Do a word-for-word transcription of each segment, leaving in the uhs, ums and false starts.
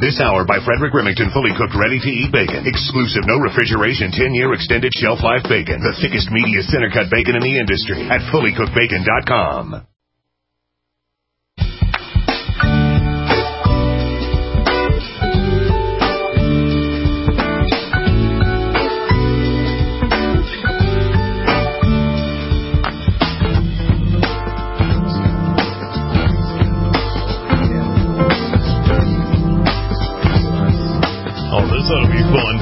This hour by Frederick Remington, fully cooked, ready-to-eat bacon. Exclusive, no refrigeration, ten-year extended shelf life bacon. The thickest, meatiest, center-cut bacon in the industry at fully cooked bacon dot com. This ought to be fun.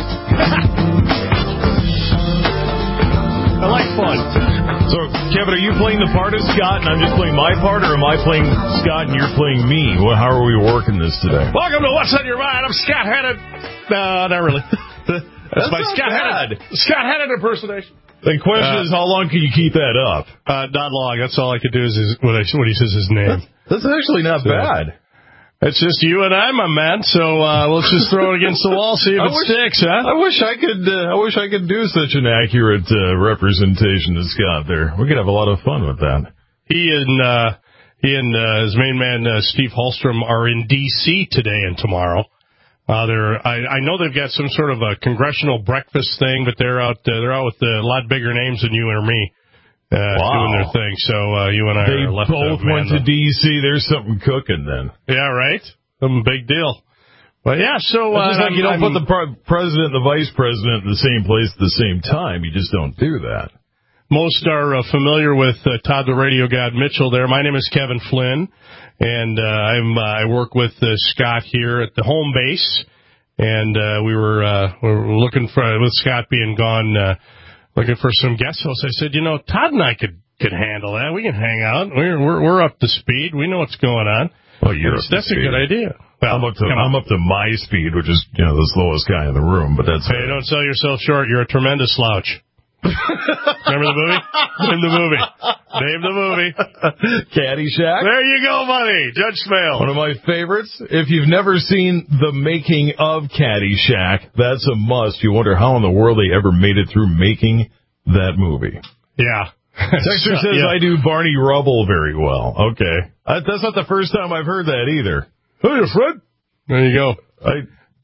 I like fun. So, Kevin, are you playing the part of Scott and I'm just playing my part, or am I playing Scott and you're playing me? Well, how are we working this today? Welcome to What's on Your Mind. I'm Scott Haddon. No, not really. That's, That's my Scott Haddon. Scott Haddon impersonation. The question uh, is, how long can you keep that up? Uh, not long. That's all I could do is, is when, I, when he says his name. That's, that's actually not so bad. It's just you and I, my man. So uh, let's just throw it against the wall, see if I it wish, sticks, huh? I wish I could. Uh, I wish I could do such an accurate uh, representation as Scott. There, we could have a lot of fun with that. He and uh, he and uh, his main man uh, Steve Hallstrom are in D C today and tomorrow. Uh, they're. I, I know they've got some sort of a congressional breakfast thing, but they're out. Uh, they're out with a lot bigger names than you or me. Uh, wow. Doing their thing. So uh, you and I they are left. They both went to D C. There's something cooking then. Yeah, right. Some big deal. But yeah, so uh, it's just like you don't I'm, put the pre- president and the vice president in the same place at the same time. You just don't do that. Most are uh, familiar with uh, Todd the Radio God Mitchell there. My name is Kevin Flynn, and uh, I'm uh, I work with uh, Scott here at the home base. And uh, we were uh, we were looking for, with Scott being gone, uh, looking for some guest hosts. I said, you know, Todd and I could could handle that. We can hang out. We're we're, we're up to speed. We know what's going on. Oh, you're up that's to a good idea. Well, I'm up to I'm up to my speed, which is, you know, the slowest guy in the room. But that's hey, don't sell yourself short. You're a tremendous slouch. Remember the movie? Name the movie. Name the movie. Caddyshack. There you go, buddy. Judge Smale. One of my favorites. If you've never seen the making of Caddyshack, that's a must. You wonder how in the world they ever made it through making that movie. Yeah. Texter says yeah. I do Barney Rubble very well. Okay. Uh, that's not the first time I've heard that either. Hey, Fred. There you go. I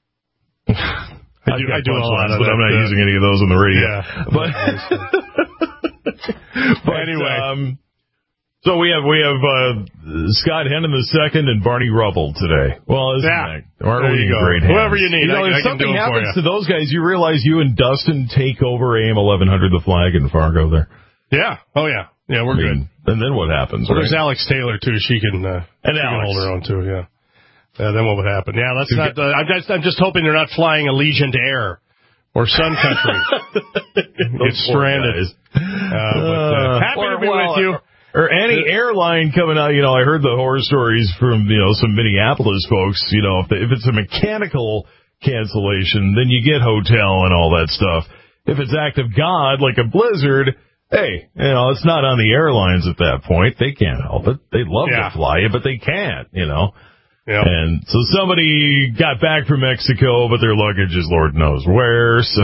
I do, I do a lot of but that, I'm not uh, using any of those on the radio. Yeah. But, but anyway. Um, so we have we have uh, Scott Hennon the second and Barney Rubble today. Well, isn't yeah. that, aren't there we you go. great hands? Whoever you need. You know, I, if I something can do happens for to those guys, you realize you and Dustin take over A M eleven hundred The Flag in Fargo there. Yeah. Oh, yeah. Yeah, we're I mean, good. And then what happens? Well, right? There's Alex Taylor, too. She can, uh, and she Alex. can hold her own, too, yeah. Uh, then what would happen? Yeah, let's not, uh, I'm, just, I'm just hoping they're not flying Allegiant Air or Sun Country. It's stranded. Uh, but, uh, happy or, to be well, with you. Or, or any airline coming out, you know, I heard the horror stories from, you know, some Minneapolis folks, you know, if, they, if it's a mechanical cancellation, then you get hotel and all that stuff. If it's act of God, like a blizzard, hey, you know, it's not on the airlines at that point. They can't help it. They'd love yeah. to fly you, but they can't, you know. Yep. And so somebody got back from Mexico, but their luggage is Lord knows where, so.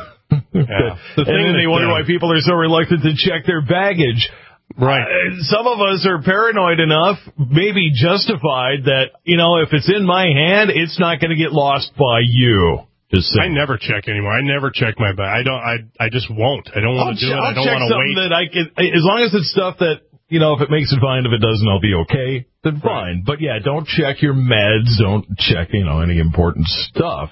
Yeah. The and then they wonder why people are so reluctant to check their baggage. Right. Uh, some of us are paranoid enough, maybe justified, that, you know, if it's in my hand, it's not going to get lost by you. Just I never check anymore. I never check my bag. I don't. I. I just won't. I don't want to do ch- it. I don't want to wait. That I can, as long as it's stuff that, you know, if it makes it fine, if it doesn't, I'll be okay. Then fine. Right. But yeah, don't check your meds. Don't check, you know, any important stuff.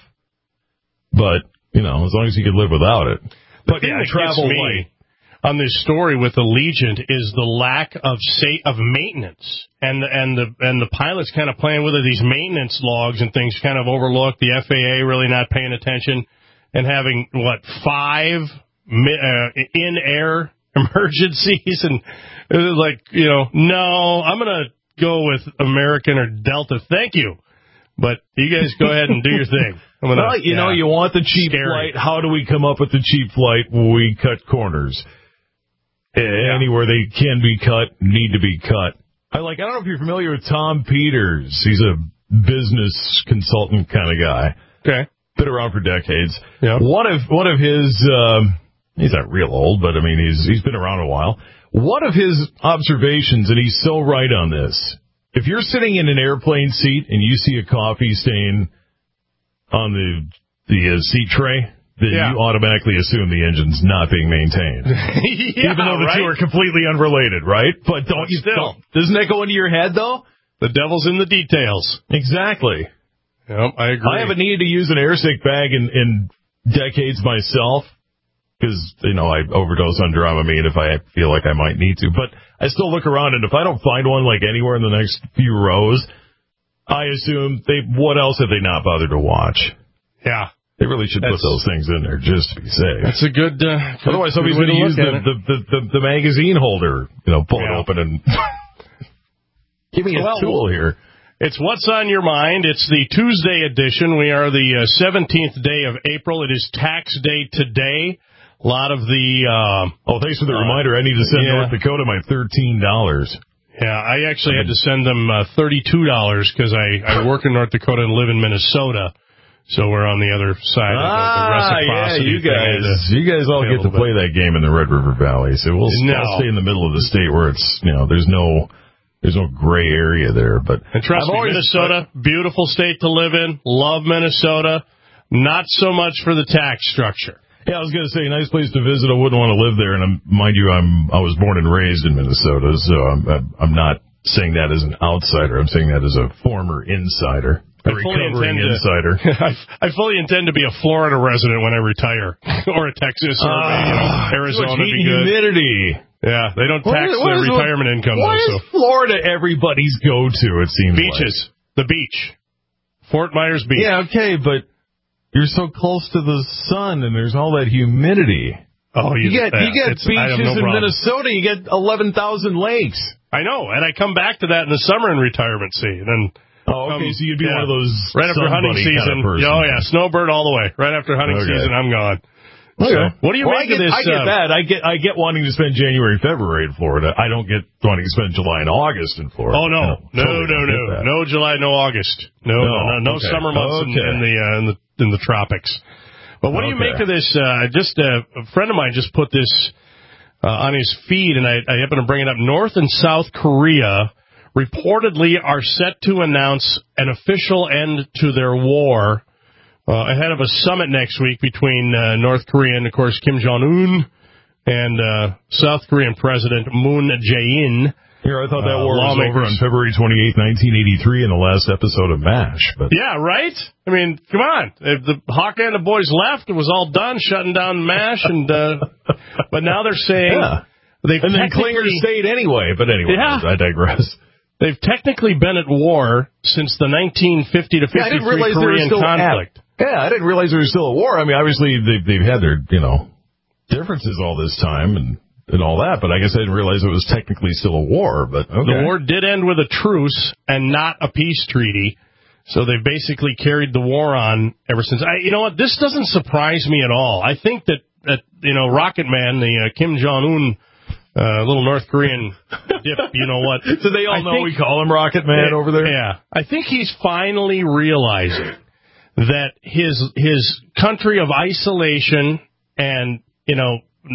But you know, as long as you can live without it. The but yeah, travel me on this story with Allegiant is the lack of sa- of maintenance, and the, and the and the pilots kind of playing with it. These maintenance logs and things kind of overlooked. The F A A really not paying attention, and having what five uh, in air emergencies, and it was like, you know, no, I'm gonna go with American or Delta. Thank you, but you guys go ahead and do your thing. I'm gonna, well, you yeah, know, you want the cheap scary. flight. How do we come up with the cheap flight? We cut corners. Yeah. Anywhere they can be cut, need to be cut. I like. I don't know if you're familiar with Tom Peters. He's a business consultant kind of guy. Okay, been around for decades. Yeah. One of one of his. Um, he's not real old, but I mean, he's he's been around a while. One of his observations, and he's so right on this. If you're sitting in an airplane seat and you see a coffee stain on the the uh, seat tray, then yeah. you automatically assume the engine's not being maintained. yeah, Even though the right? two are completely unrelated, right? But don't but you still. don't, doesn't that go into your head, though? The devil's in the details. Exactly. Yep, I agree. I haven't needed to use an airsick bag in, in decades myself because, you know, I overdose on Dramamine if I feel like I might need to. But I still look around, and if I don't find one like anywhere in the next few rows, I assume they. What else have they not bothered to watch? Yeah. They really should that's, put those things in there just to be safe. That's a good... Uh, good Otherwise, somebody's going to use the, the, the, the, the magazine holder, you know, pull yeah. it open and... Give me a well, tool here. It's What's on Your Mind. It's the Tuesday edition. We are the uh, seventeenth day of April. It is tax day today. A lot of the... Uh, oh, thanks for the uh, reminder. I need to send yeah. North Dakota my thirteen dollars. Yeah, I actually had to send them uh, thirty-two dollars because I, I work in North Dakota and live in Minnesota. So we're on the other side ah, of the, the reciprocity. Yeah, you guys, to, you guys all get to play that game in the Red River Valley. So we'll no. I'll stay in the middle of the state where it's, you know, there's no... There's no gray area there, but and trust I've me, always, Minnesota, beautiful state to live in. Love Minnesota. Not so much for the tax structure. Yeah, I was going to say, nice place to visit. I wouldn't want to live there, and I'm, mind you, I'm I was born and raised in Minnesota, so I'm I'm not saying that as an outsider. I'm saying that as a former insider. A recovering insider. To, I, I fully intend to be a Florida resident when I retire, or a Texas, or uh, maybe, you know, Arizona. Would be good. Humidity. Yeah, they don't tax what is, their retirement what, income, why though. Why is so. Florida everybody's go-to, it seems Beaches. Like. The beach. Fort Myers Beach. Yeah, okay, but you're so close to the sun, and there's all that humidity. Oh, you, you get yeah, you get beaches no in problem. Minnesota, you get eleven thousand lakes. I know, and I come back to that in the summer in retirement season, and Oh, okay, um, so you'd be yeah. one of those right after hunting season. Kind of oh, yeah, snowbird all the way. Right after hunting okay. season, I'm gone. Okay. So, what do you well, make I get, of this? I get uh, that. I get I get wanting to spend January and February in Florida. I don't get wanting to spend July and August in Florida. Oh, no. No, totally no, no. No July, no August. No, no, no, no, no okay. summer months okay. in, in, the, uh, in, the, in the tropics. But what do you okay. make of this? Uh, just uh, a friend of mine just put this uh, on his feed, and I, I happen to bring it up. North and South Korea reportedly are set to announce an official end to their war uh, ahead of a summit next week between uh, North Korea and, of course, Kim Jong-un and uh, South Korean President Moon Jae-in. Here, I thought that uh, war was lawmakers. over on February twenty-eighth, nineteen eighty-three in the last episode of MASH. But yeah, right? I mean, come on. If the Hawkeye and the boys left, it was all done, shutting down MASH, and uh, but now they're saying... Yeah. They've and then Klinger stayed anyway, but anyway, yeah. I digress. They've technically been at war since the nineteen fifty to fifty-three yeah, Korean conflict. At, yeah, I didn't realize there was still a war. I mean, obviously, they've, they've had their, you know, differences all this time and, and all that, but I guess I didn't realize it was technically still a war. But okay. The war did end with a truce and not a peace treaty, so they've basically carried the war on ever since. I, you know what? This doesn't surprise me at all. I think that, that you know, Rocket Man, the uh, Kim Jong-un, Uh, little North Korean dip, you know what? Do they all I know think, we call him Rocket Man yeah, over there? Yeah. I think he's finally realizing that his his country of isolation and, you know,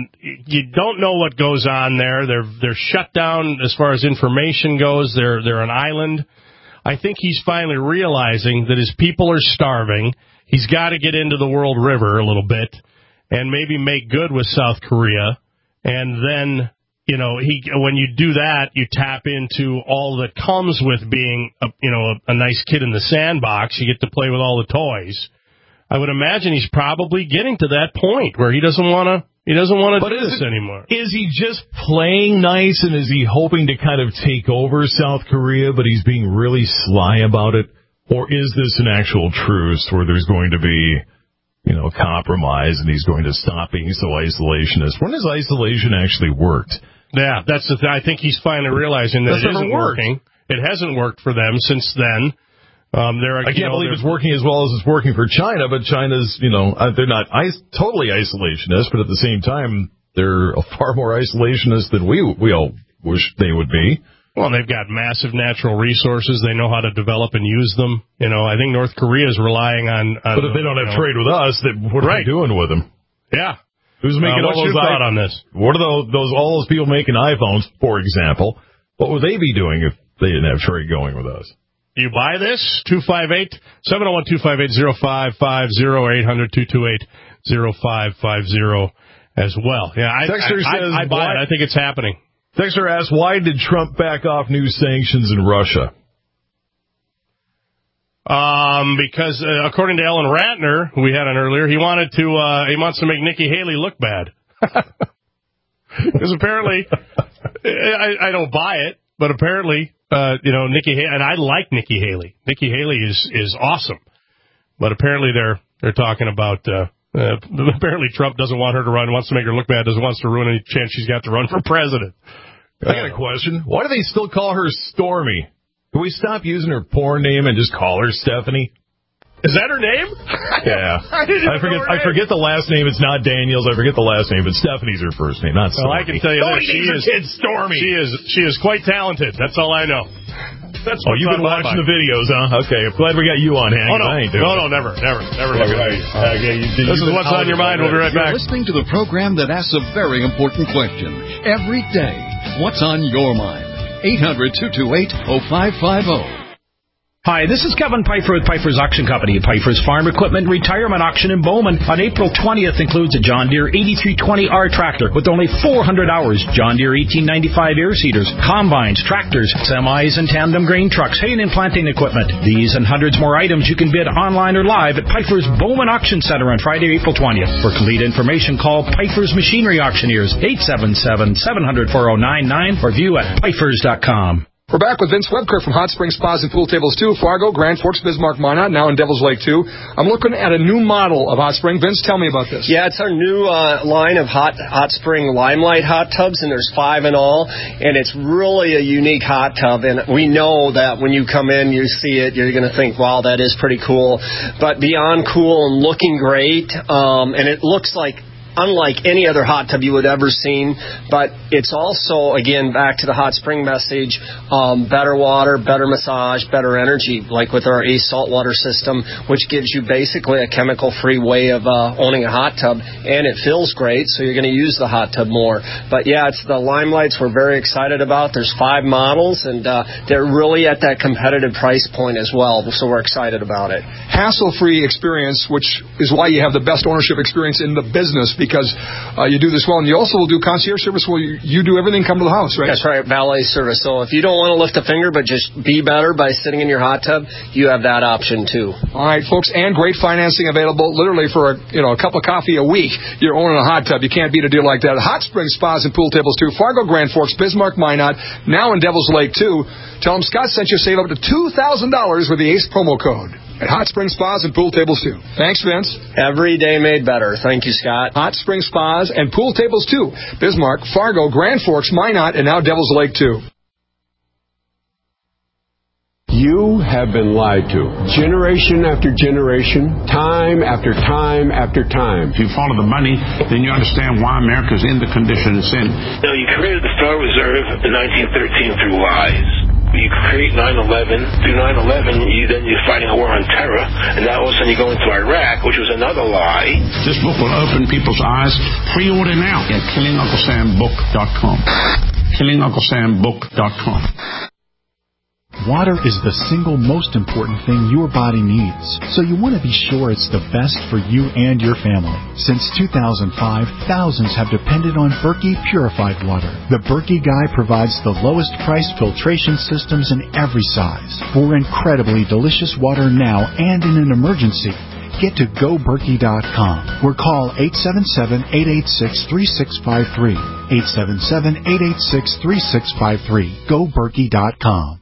you don't know what goes on there. They're they're shut down as far as information goes. They're they're an island. I think he's finally realizing that his people are starving. He's got to get into the World River a little bit and maybe make good with South Korea. And then, you know, he when you do that, you tap into all that comes with being, a, you know, a, a nice kid in the sandbox. You get to play with all the toys. I would imagine he's probably getting to that point where he doesn't want to. He doesn't want to do this it, anymore. Is he just playing nice, and is he hoping to kind of take over South Korea, but he's being really sly about it? Or is this an actual truce where there's going to be, you know, compromise, and he's going to stop being so isolationist? When has isolation actually worked? Yeah, that's the th- I think he's finally realizing that that's it isn't worked. working. It hasn't worked for them since then. Um, they're, I can't know, believe it's working as well as it's working for China, but China's, you know, uh, they're not is- totally isolationist, but at the same time, they're far more isolationist than we we all wish they would be. Well, they've got massive natural resources. They know how to develop and use them. You know, I think North Korea is relying on... on but if they don't have know, trade with us, then what are right. they doing with them? Yeah. Who's making uh, all those... What's your thought on this? What are those, those, all those people making iPhones, for example? What would they be doing if they didn't have trade going with us? You buy this? two five eight, seven oh one, two five eight, oh five five oh, eight hundred, two two eight, oh five five oh as well. Yeah, I, I, says, I, I buy why, it. I think it's happening. Texter asks, why did Trump back off new sanctions in Russia? Um, because uh, according to Ellen Ratner, who we had on earlier, he wanted to uh, he wants to make Nikki Haley look bad. Because apparently, I, I don't buy it, but apparently, uh, you know, Nikki Haley, and I like Nikki Haley. Nikki Haley is is awesome, but apparently they're they're talking about. Uh, uh, apparently, Trump doesn't want her to run, wants to make her look bad, doesn't wants to ruin any chance she's got to run for president. I got a question. Why do they still call her Stormy? Can we stop using her porn name and just call her Stephanie? Is that her name? Yeah. I, didn't I forget I forget the last name. It's not Daniels. I forget the last name, but Stephanie's her first name, not Stormy. Well, I can tell you Nobody that she is kid Stormy. She is she is quite talented. That's all I know. That's oh, you've been watching the videos, huh? Okay. I'm glad we got you on, Hank. Oh, no. I ain't doing no, no, never, never, never. never. Right. Okay, you, this is what's on your mind. We'll be right back. You're listening to the program that asks a very important question every day. What's on your mind? eight hundred, two two eight, oh five five oh. Hi, this is Kevin Pfeiffer with Pfeiffer's Auction Company. Pfeiffer's Farm Equipment Retirement Auction in Bowman on April twentieth includes a John Deere eighty-three twenty R tractor with only four hundred hours, John Deere eighteen ninety-five air seeders, combines, tractors, semis, and tandem grain trucks, haying and planting equipment. These and hundreds more items you can bid online or live at Pfeiffer's Bowman Auction Center on Friday, April twentieth. For complete information, call Pfeiffer's Machinery Auctioneers, eight seven seven, seven hundred, four oh nine nine or view at Pfeiffer's dot com. We're back with Vince Webker from Hot Springs Spas and Pool Tables two, Fargo, Grand Forks, Bismarck, Minot, now in Devil's Lake two. I'm looking at a new model of Hot Spring. Vince, tell me about this. Yeah, it's our new uh, line of Hot Hot Spring Limelight hot tubs, and there's five in all, and it's really a unique hot tub, and we know that when you come in, you see it, you're going to think, wow, that is pretty cool. But beyond cool and looking great, um, and it looks like unlike any other hot tub you would ever seen, but it's also, again, back to the hot spring message, um, better water, better massage, better energy, like with our Ace saltwater system, which gives you basically a chemical-free way of uh, owning a hot tub, and it feels great, so you're going to use the hot tub more. But yeah, it's the Limelights we're very excited about. There's five models, and uh, they're really at that competitive price point as well, so we're excited about it. Hassle-free experience, which is why you have the best ownership experience in the business, because uh, you do this well, and you also will do concierge service where you, you do everything come to the house, right? That's right, valet service. So if you don't want to lift a finger but just be better by sitting in your hot tub, you have that option too. All right, folks, and great financing available literally for a, you know, a cup of coffee a week. You're owning a hot tub. You can't beat a deal like that. Hot Springs Spas and Pool Tables too, Fargo, Grand Forks, Bismarck, Minot, now in Devil's Lake too. Tell them Scott sent you, save up to two thousand dollars with the ACE promo code at Hot Springs Spas and Pool Tables too. Thanks, Vince. Every day made better. Thank you, Scott. Hot Springs Spas and Pool Tables too, Bismarck, Fargo, Grand Forks, Minot, and now Devil's Lake too. You have been lied to. Generation after generation, time after time after time. If you follow the money, then you understand why America's in the condition it's in. Now, you created the Federal Reserve in nineteen thirteen through lies. You create nine eleven. Through nine eleven, you, then you're fighting a war on terror, and now all of a sudden you go into Iraq, which was another lie. This book will open people's eyes. Pre-order now at killing uncle sam book dot com. killing uncle sam book dot com. Water is the single most important thing your body needs, so you want to be sure it's the best for you and your family. Since two thousand five, thousands have depended on Berkey purified water. The Berkey Guy provides the lowest price filtration systems in every size for incredibly delicious water now and in an emergency. Get to go berkey dot com or call eight seven seven, eight eight six, three six five three. eight seven seven, eight eight six, three six five three. go berkey dot com.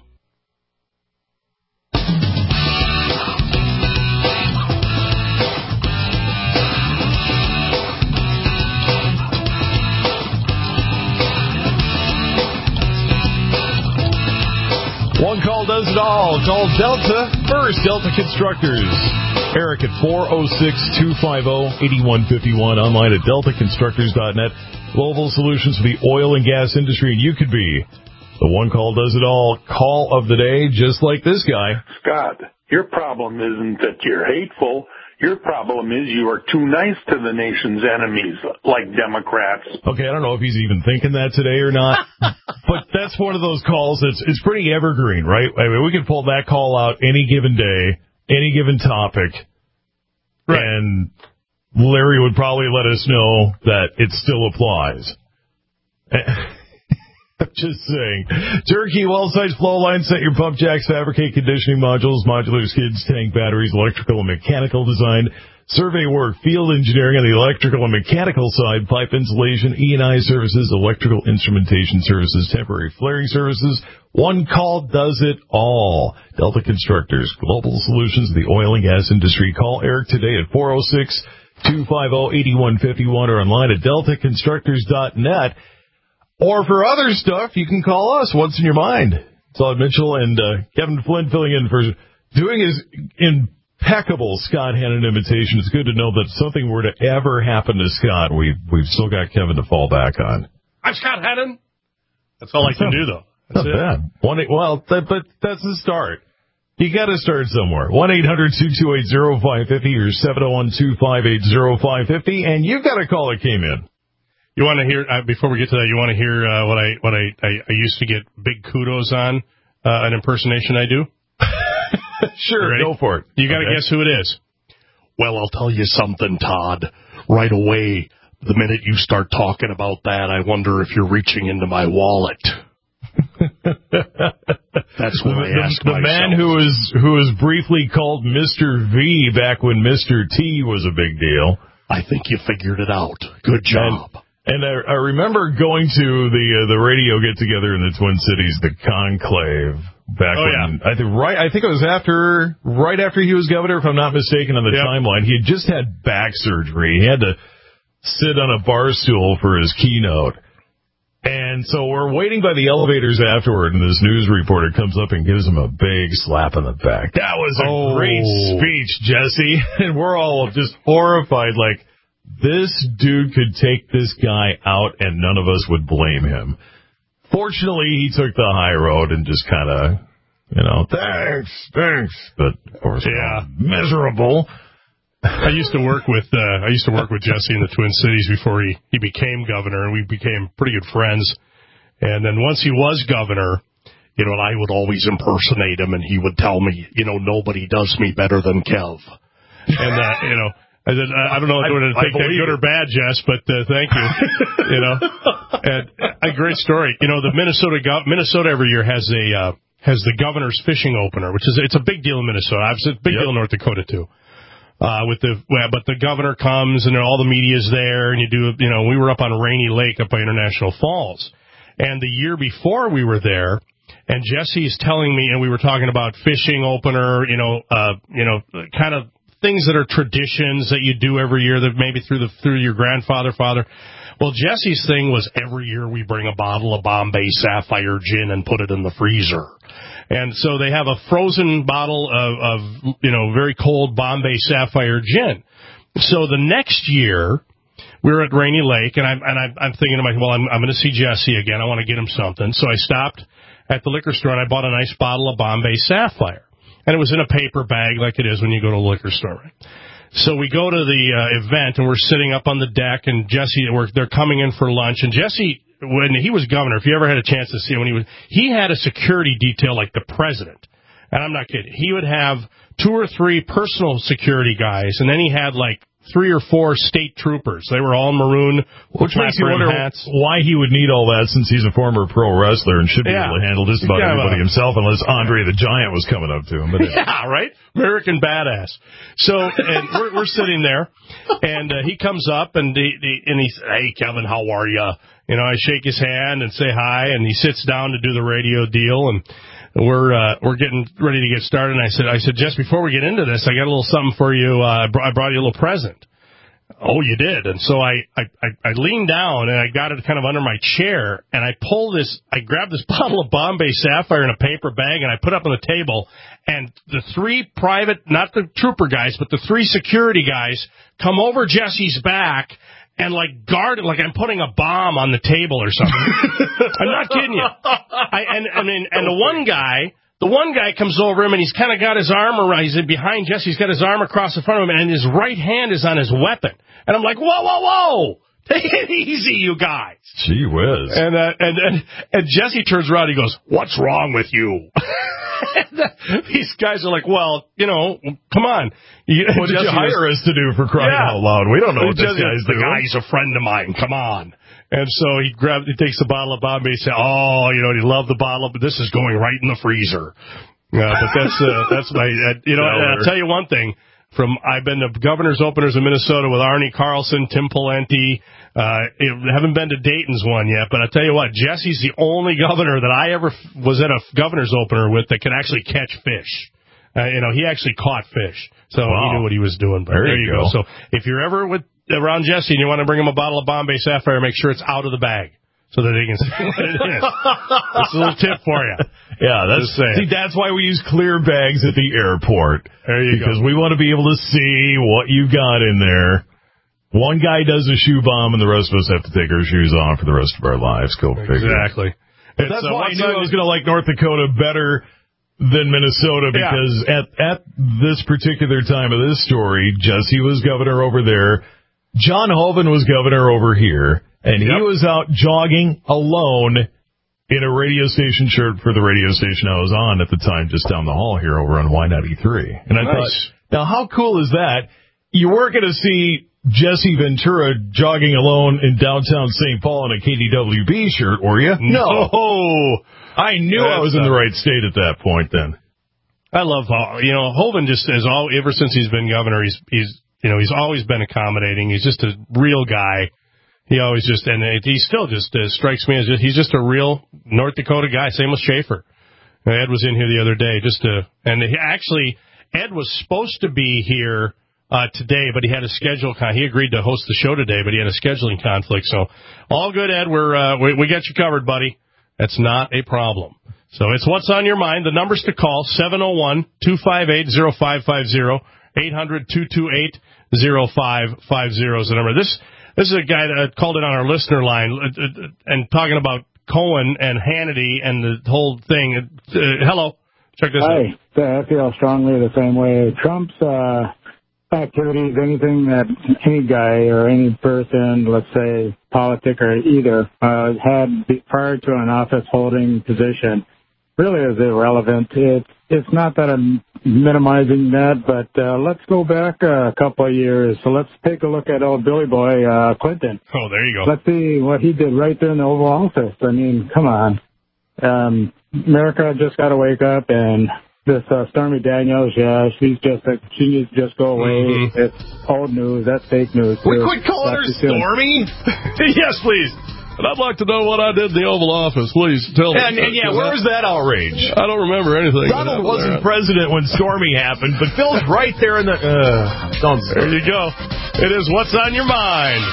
One call does it all. Call Delta first. Delta Constructors. Eric at four oh six, two five oh, eight one five one. Online at delta constructors dot net. Global solutions for the oil and gas industry. And you could be the one call does it all call of the day, just like this guy. Scott, Your problem isn't that you're hateful. Your problem is you are too nice to the nation's enemies, like Democrats. Okay, I don't know if he's even thinking that today or not, but that's one of those calls that's it's pretty evergreen, right? I mean, we can pull that call out any given day, any given topic, right. And Larry would probably let us know that it still applies. I'm just saying. Turkey, well-sized flow lines, set your pump jacks, fabricate conditioning modules, modular skids, tank batteries, electrical and mechanical design, survey work, field engineering on the electrical and mechanical side, pipe insulation, E and I services, electrical instrumentation services, temporary flaring services. One call does it all. Delta Constructors, global solutions in the oil and gas industry. Call Eric today at four oh six, two five oh, eight one five one or online at delta constructors dot net. Or for other stuff, you can call us. What's in your mind? Todd Mitchell and uh, Kevin Flynn filling in for doing his impeccable Scott Hannon imitation. It's good to know that if something were to ever happen to Scott, we've, we've still got Kevin to fall back on. I'm Scott Hannon. That's all I can do, though. That's Not it. bad. One, well, that, but that's the start. You got to start somewhere. one eight hundred two two eight oh five five oh or seven oh one two five eight oh five five oh, and you've got a call that came in. You want to hear, uh, before we get to that, you want to hear uh, what I what I, I, I used to get big kudos on, uh, an impersonation I do? Sure, go for it. You got to okay. guess who it is. Well, I'll tell you something, Todd. Right away, the minute you start talking about that, I wonder if you're reaching into my wallet. That's what the, I asked the, the myself. man who was, who was briefly called Mister V back when Mister T was a big deal. I think you figured it out. Good job. And, And I, I remember going to the uh, the radio get together in the Twin Cities, the Conclave, back oh, when yeah. I think right I think it was after right after he was governor, if I'm not mistaken, on the yep. timeline. He had just had back surgery. He had to sit on a bar stool for his keynote. And so we're waiting by the elevators afterward, and this news reporter comes up and gives him a big slap on the back. That was a oh. great speech, Jesse. And we're all just horrified, like, this dude could take this guy out and none of us would blame him. Fortunately, he took the high road and just kind of, you know, thanks, thanks. But, of course, yeah, miserable. I used to work with, uh, I used to work with Jesse in the Twin Cities before he, he became governor, and we became pretty good friends. And then once he was governor, you know, and I would always impersonate him, and he would tell me, you know, nobody does me better than Kev. And, uh, you know, I, said, I don't know if I'm going to take that good or bad, Jess, but uh, thank you. You know, and a great story. You know, the Minnesota gov- Minnesota every year has a uh, has the governor's fishing opener, which is it's a big deal in Minnesota. It's a big yep. deal in North Dakota too. Uh, with the well, but the governor comes and all the media's there, and you do. You know, we were up on Rainy Lake up by International Falls, and the year before we were there. And Jesse's telling me, and we were talking about fishing opener. You know, uh, you know, kind of. Things that are traditions that you do every year that maybe through the through your grandfather, father. Well, Jesse's thing was every year we bring a bottle of Bombay Sapphire gin and put it in the freezer. And so they have a frozen bottle of, of you know, very cold Bombay Sapphire gin. So the next year we were at Rainy Lake, and I'm, and I'm, I'm thinking to myself, well, I'm, I'm going to see Jesse again. I want to get him something. So I stopped at the liquor store, and I bought a nice bottle of Bombay Sapphire. And it was in a paper bag like it is when you go to a liquor store, right? So we go to the uh, event, and we're sitting up on the deck, and Jesse, we're, they're coming in for lunch. And Jesse, when he was governor, if you ever had a chance to see him, when he was, he had a security detail like the president. And I'm not kidding. He would have two or three personal security guys, and then he had like three or four state troopers. They were all maroon, which makes you wonder hats. why he would need all that, since he's a former pro wrestler and should be yeah. able to handle just about yeah, everybody himself, unless Andre the Giant was coming up to him. But yeah, right? American Badass. So, and we're, we're sitting there, and uh, he comes up, and he, he, and he says, hey, Kevin, how are you? You know, I shake his hand and say hi, and he sits down to do the radio deal, and we're uh, we're getting ready to get started. And I said, I said, Jess, before we get into this, I got a little something for you. Uh, I, br- I brought you a little present. Oh, you did. And so I, I, I, I leaned down, and I got it kind of under my chair, and I pulled this, I grabbed this bottle of Bombay Sapphire in a paper bag, and I put it up on the table, and the three private, not the trooper guys, but the three security guys come over Jesse's back and like guard it like I'm putting a bomb on the table or something. I'm not kidding you. I, and I mean, and the one guy, the one guy comes over him, and he's kind of got his arm around, he's behind Jesse, he's got his arm across the front of him, and his right hand is on his weapon. And I'm like, whoa, whoa, whoa! Take it easy, you guys. Gee whiz. And, uh, and, and, and Jesse turns around, he goes, what's wrong with you? And, uh, these guys are like, well, you know, come on. You, what did Jesse you hire was, us to do for crying yeah. out loud? We don't know what Jesse, this guy's the doing. guy's a friend of mine. Come on. And so he grabs, he takes a bottle of Bombay and says, oh, you know, he loved the bottle, but this is going right in the freezer. Uh, but that's, uh, that's my, uh, you know, I'll tell you one thing. From I've been to Governor's Openers in Minnesota with Arnie Carlson, Tim Pawlenty. Uh, haven't been to Dayton's one yet, but I'll tell you what, Jesse's the only governor that I ever f- was at a Governor's Opener with that could actually catch fish. Uh, you know, he actually caught fish, so wow. he knew what he was doing. But there, there you go. go. So if you're ever with around Jesse and you want to bring him a bottle of Bombay Sapphire, make sure it's out of the bag so that they can see what it is. That's a little tip for you. Yeah, that's see, that's why we use clear bags at the airport. There you because go. Because we want to be able to see what you got in there. One guy does a shoe bomb, and the rest of us have to take our shoes off for the rest of our lives. Go figure. Exactly. But that's uh, why I knew I was going to like North Dakota better than Minnesota, because yeah. at at this particular time of this story, Jesse was governor over there. John Hoeven was governor over here, and yep. he was out jogging alone in a radio station shirt for the radio station I was on at the time, just down the hall here over on Y ninety-three. And I nice. thought, now how cool is that? You weren't going to see Jesse Ventura jogging alone in downtown Saint Paul in a K D W B shirt, were you? No. I knew That's I was in the right state at that point then. I love, you know, Hoeven just is all, ever since he's been governor, he's, he's, you know, he's always been accommodating. He's just a real guy. He always just, and he still just uh, strikes me as just, he's just a real North Dakota guy. Same with Schaefer. Ed was in here the other day, just to, and he actually, Ed was supposed to be here uh, today, but he had a schedule. Con- he agreed to host the show today, but he had a scheduling conflict. So all good, Ed. We're uh, we, we got you covered, buddy. That's not a problem. So it's what's on your mind. The numbers to call: seven oh one, two five eight, oh five five oh, eight hundred, two two eight, oh five five oh is the number. This this is a guy that called in on our listener line and talking about Cohen and Hannity and the whole thing. Uh, hello. Check this Hi. out. I feel strongly the same way. Trump's uh, activities, anything that any guy or any person, let's say politic or either, uh, had prior to an office holding position really is irrelevant. It's, it's not that I'm minimizing that, but uh, let's go back a couple of years. So let's take a look at old Billy Boy uh, Clinton. Oh, there you go. Let's see what he did right there in the Oval Office. I mean, come on. Um, America just got to wake up, and this uh, Stormy Daniels, yeah, she's just a, she needs to just go away. Mm-hmm. It's old news. That's fake news. We quit calling her Stormy? Yes, please. And I'd like to know what I did in the Oval Office. Please tell me. And, and yeah, where was that outrage? I don't remember anything. Donald wasn't there. president when Stormy happened, but Phil's right there in the... Uh, don't there you go. It is What's on Your Mind.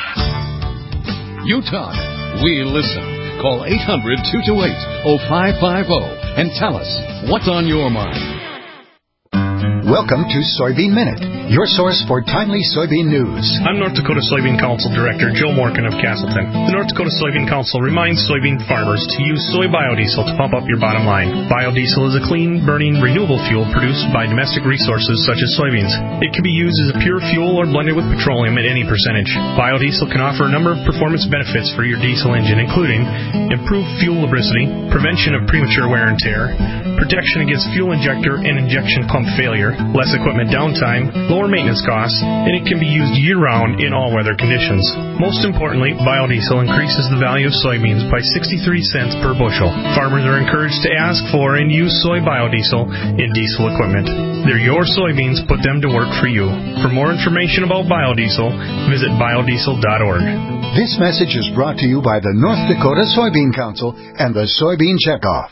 You talk. We listen. Call eight hundred, two two eight, oh five five oh and tell us what's on your mind. Welcome to Soybean Minute, your source for timely soybean news. I'm North Dakota Soybean Council Director Joe Morgan of Castleton. The North Dakota Soybean Council reminds soybean farmers to use soy biodiesel to pump up your bottom line. Biodiesel is a clean, burning, renewable fuel produced by domestic resources such as soybeans. It can be used as a pure fuel or blended with petroleum at any percentage. Biodiesel can offer a number of performance benefits for your diesel engine, including improved fuel lubricity, prevention of premature wear and tear, protection against fuel injector and injection pump failure, less equipment downtime, lower maintenance costs, and it can be used year-round in all weather conditions. Most importantly, biodiesel increases the value of soybeans by sixty-three cents per bushel. Farmers are encouraged to ask for and use soy biodiesel in diesel equipment. They're your soybeans, put them to work for you. For more information about biodiesel, visit biodiesel dot org. This message is brought to you by the North Dakota Soybean Council and the Soybean Checkoff.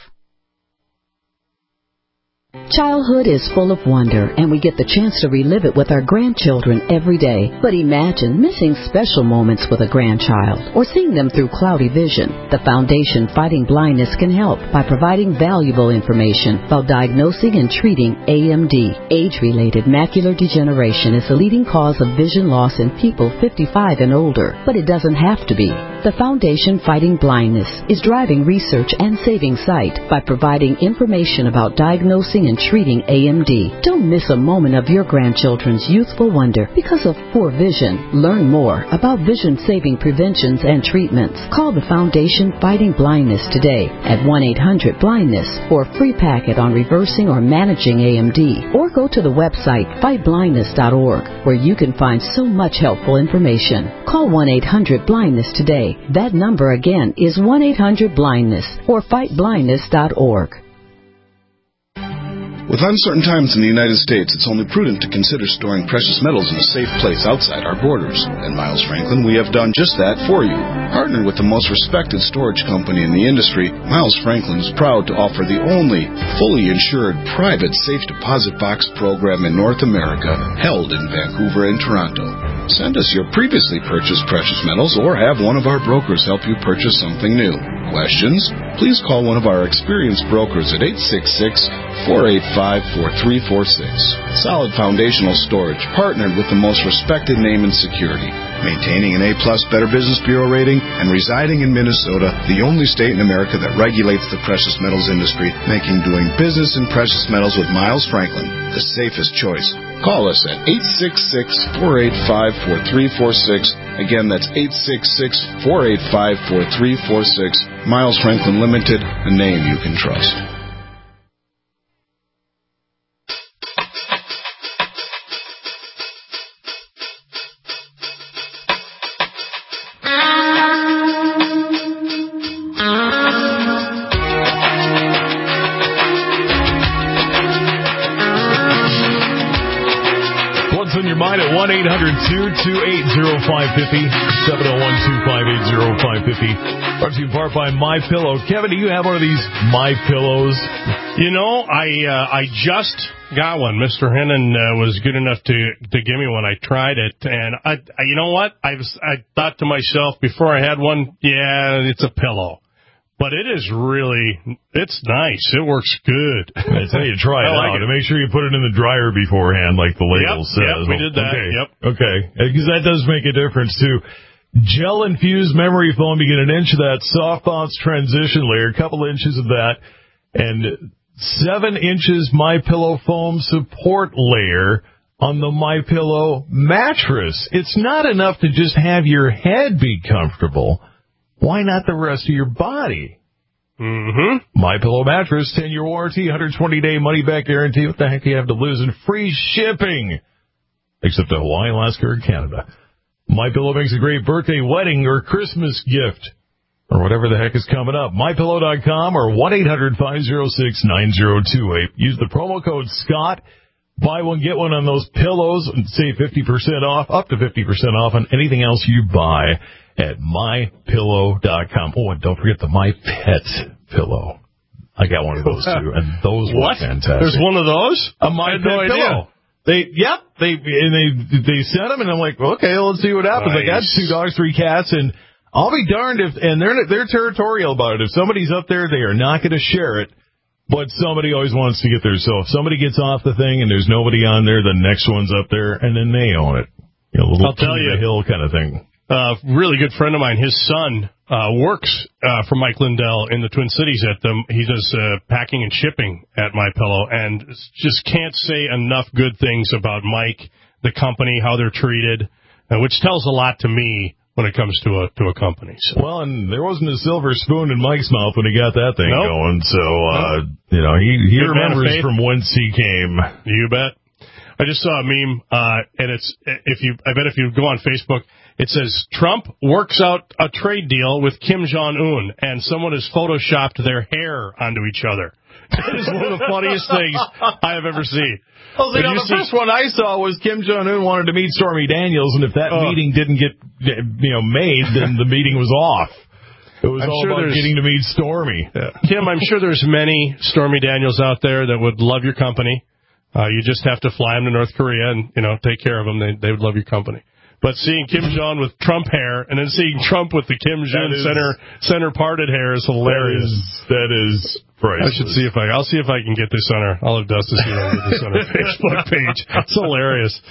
Childhood is full of wonder, and we get the chance to relive it with our grandchildren every day. But imagine missing special moments with a grandchild or seeing them through cloudy vision. The Foundation Fighting Blindness can help by providing valuable information about diagnosing and treating A M D. Age-related macular degeneration is the leading cause of vision loss in people fifty-five and older, but it doesn't have to be. The Foundation Fighting Blindness is driving research and saving sight by providing information about diagnosing and treating A M D. Don't miss a moment of your grandchildren's youthful wonder because of poor vision. Learn more about vision-saving preventions and treatments. Call the Foundation Fighting Blindness today at one eight hundred blindness for a free packet on reversing or managing A M D. Or go to the website fight blindness dot org where you can find so much helpful information. Call one eight hundred blindness today. That number again is one eight hundred blindness or fight blindness dot org. With uncertain times in the United States, it's only prudent to consider storing precious metals in a safe place outside our borders. At Miles Franklin, we have done just that for you. Partnered with the most respected storage company in the industry, Miles Franklin is proud to offer the only fully insured private safe deposit box program in North America, held in Vancouver and Toronto. Send us your previously purchased precious metals or have one of our brokers help you purchase something new. Questions? Please call one of our experienced brokers at eight six six, four eight five, four three four six. Solid Foundational Storage, partnered with the most respected name in security. Maintaining an A-plus Better Business Bureau rating and residing in Minnesota, the only state in America that regulates the precious metals industry, making doing business in precious metals with Miles Franklin the safest choice. Call us at eight six six, four eight five, four three four six. Again, that's eight six six, four eight five, four three four six. Miles Franklin Limited, a name you can trust. At one eight hundred, two two eight, zero five five zero, seven oh one, two five eight, zero five five zero. Brought to you in part by MyPillow. Kevin, do you have one of these MyPillows? You know, I uh, I just got one. Mister Hennon uh, was good enough to to give me one. I tried it, and I, I you know what? I was, I thought to myself before I had one, yeah, it's a pillow. But it is really, it's nice. It works good. That's how you try it I like out. it. To make sure you put it in the dryer beforehand, like the label Yep, says. yep, we did that. Okay. Yep. Okay. Because that does make a difference, too. Gel-infused memory foam, you get an inch of that soft bounce transition layer, a couple inches of that, and seven inches MyPillow foam support layer on the MyPillow mattress. It's not enough to just have your head be comfortable. Why not the rest of your body? Mm-hmm. MyPillow mattress, ten-year warranty, one hundred twenty day money-back guarantee. What the heck do you have to lose? And free shipping, except to Hawaii, Alaska, or Canada. MyPillow makes a great birthday, wedding, or Christmas gift, or whatever the heck is coming up. My Pillow dot com or one eight hundred, five oh six, nine oh two eight. Use the promo code SCOTT. Buy one, get one on those pillows and save fifty percent off, up to fifty percent off on anything else you buy at My Pillow dot com. Oh, and don't forget the My Pet pillow. I got one of those too, and those were what? fantastic. There's one of those? A My Pet no pillow. They, yep, they, and they, they sent them, and I'm like, okay, let's see what happens. Nice. I got two dogs, three cats, and I'll be darned if, and they're, they're territorial about it. If somebody's up there, they are not going to share it, but somebody always wants to get there. So if somebody gets off the thing and there's nobody on there, the next one's up there, and then they own it. You know, a little I'll tell you, the hill kind of thing. A uh, really good friend of mine, his son, uh, works, uh, for Mike Lindell in the Twin Cities at them. He does, uh, packing and shipping at MyPillow, and just can't say enough good things about Mike, the company, how they're treated, uh, which tells a lot to me when it comes to a, to a company. So. Well, and there wasn't a silver spoon in Mike's mouth when he got that thing nope. going. So, uh, nope. you know, he, he Good remembers from whence he came. You bet. I just saw a meme, uh, and it's, if you, I bet if you go on Facebook, it says, Trump works out a trade deal with Kim Jong-un, and someone has photoshopped their hair onto each other. It is one of the funniest things I have ever seen. Well, you know, the see, first one I saw was Kim Jong-un wanted to meet Stormy Daniels, and if that uh, meeting didn't get, you know, made, then the meeting was off. It was I'm all sure about getting to meet Stormy. Yeah. Kim, I'm sure there's many Stormy Daniels out there that would love your company. Uh, you just have to fly them to North Korea and, you know, take care of them. They, they would love your company. But seeing Kim Jong with Trump hair and then seeing Trump with the Kim Jong center center parted hair is hilarious. That is, that is priceless. I should see if I I'll see if I can get this on our I'll have Dustin see if I can get this on our Facebook page. It's hilarious.